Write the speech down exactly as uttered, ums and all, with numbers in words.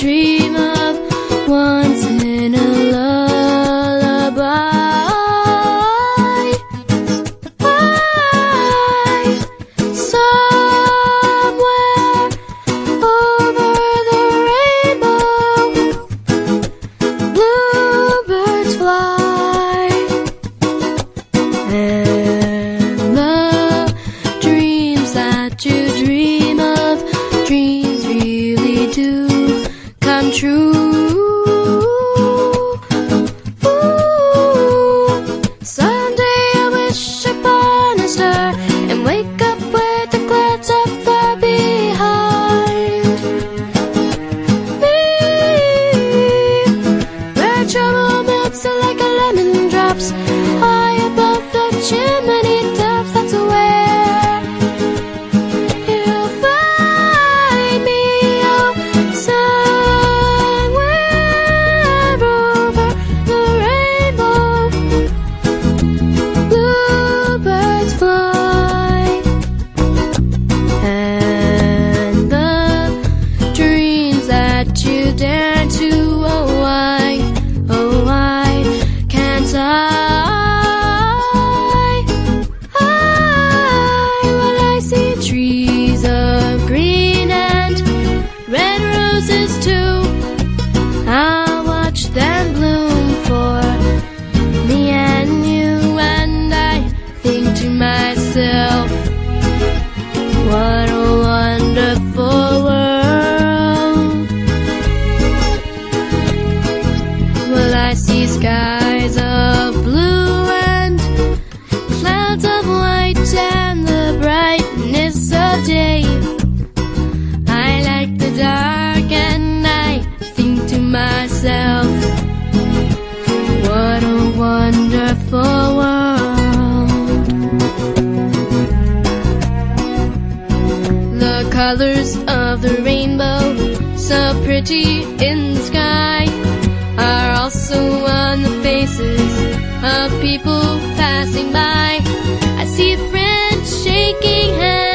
dream of once in a lullaby. I, somewhere over the rainbow, bluebirds fly, and the dreams that you dream of, dreams really do come true. Ooh, someday I wish upon a star and wake up with the clouds up far behind me, where trouble melts like a lemon drops high above the chimney tops. That's where you'll find me, oh, somewhere over the rainbow, bluebirds fly, and the dreams that you dare to, oh, I, oh, I can't I, I, well, I see trees of green and red roses too. I'll watch them bloom for me and you, and I think to myself, what a wonderful world. Well, I see skies of blue and clouds of white and the brightness of day. I like the dark and I think to myself, what a wonderful world. The colors of the rainbow, so pretty in the sky, are also on the faces of people passing by. I see friends shaking hands